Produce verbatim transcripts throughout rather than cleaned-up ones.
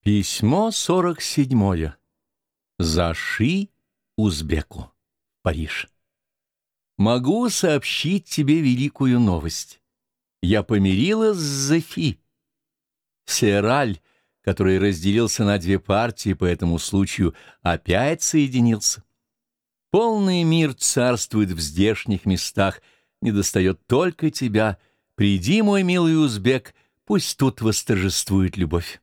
Письмо сорок седьмое. Заши узбеку. Париж. Могу сообщить тебе великую новость. Я помирилась с Зефи. Сераль, который разделился на две партии по этому случаю, опять соединился. Полный мир царствует в здешних местах, недостает только тебя. Приди, мой милый узбек, пусть тут восторжествует любовь.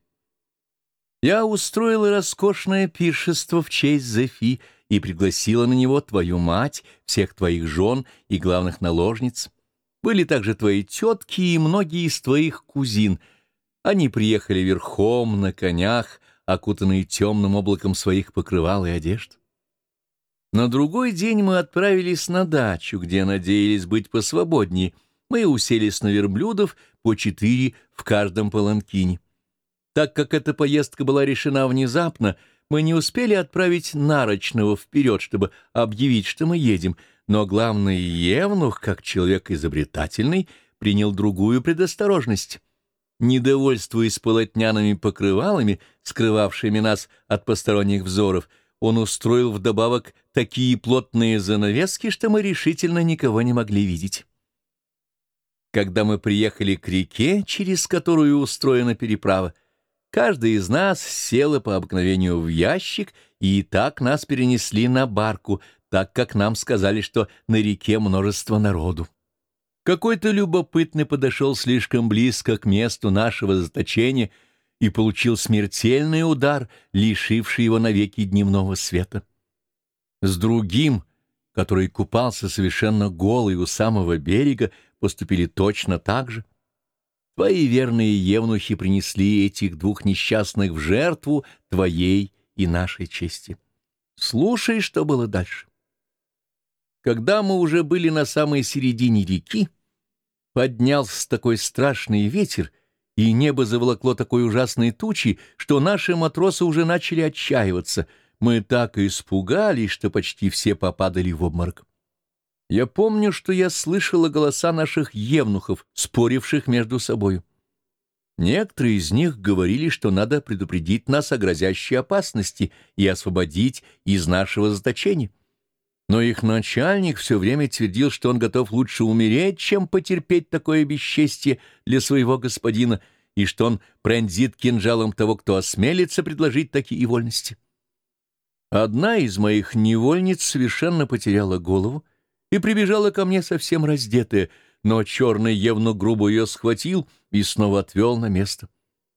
Я устроила роскошное пиршество в честь Зефи и пригласила на него твою мать, всех твоих жен и главных наложниц. Были также твои тетки и многие из твоих кузин. Они приехали верхом, на конях, окутанные темным облаком своих покрывал и одежд. На другой день мы отправились на дачу, где надеялись быть посвободнее. Мы уселись на верблюдов по четыре в каждом паланкине. Так как эта поездка была решена внезапно, мы не успели отправить нарочного вперед, чтобы объявить, что мы едем, но главный евнух, как человек изобретательный, принял другую предосторожность. Недовольствуясь полотняными покрывалами, скрывавшими нас от посторонних взоров, он устроил вдобавок такие плотные занавески, что мы решительно никого не могли видеть. Когда мы приехали к реке, через которую устроена переправа, каждый из нас села по обыкновению в ящик, и так нас перенесли на барку, так как нам сказали, что на реке множество народу. Какой-то любопытный подошел слишком близко к месту нашего заточения и получил смертельный удар, лишивший его навеки дневного света. С другим, который купался совершенно голый у самого берега, поступили точно так же. Твои верные евнухи принесли этих двух несчастных в жертву твоей и нашей чести. Слушай, что было дальше. Когда мы уже были на самой середине реки, поднялся такой страшный ветер, и небо заволокло такой ужасной тучей, что наши матросы уже начали отчаиваться. Мы так испугались, что почти все попадали в обморок. Я помню, что я слышала голоса наших евнухов, споривших между собою. Некоторые из них говорили, что надо предупредить нас о грозящей опасности и освободить из нашего заточения. Но их начальник все время твердил, что он готов лучше умереть, чем потерпеть такое бесчестие для своего господина, и что он пронзит кинжалом того, кто осмелится предложить такие вольности. Одна из моих невольниц совершенно потеряла голову и прибежала ко мне совсем раздетая, но черный евнух грубо ее схватил и снова отвел на место.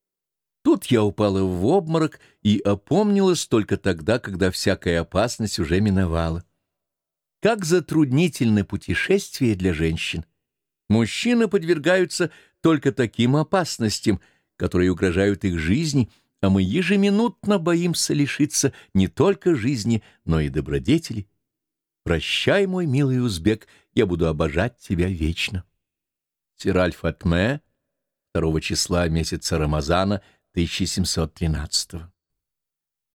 Тут я упала в обморок и опомнилась только тогда, когда всякая опасность уже миновала. Как затруднительны путешествия для женщин! Мужчины подвергаются только таким опасностям, которые угрожают их жизни, а мы ежеминутно боимся лишиться не только жизни, но и добродетели. Прощай, мой милый узбек, я буду обожать тебя вечно. Сераль Фатме, второго числа месяца Рамазана тысяча семьсот тринадцатого.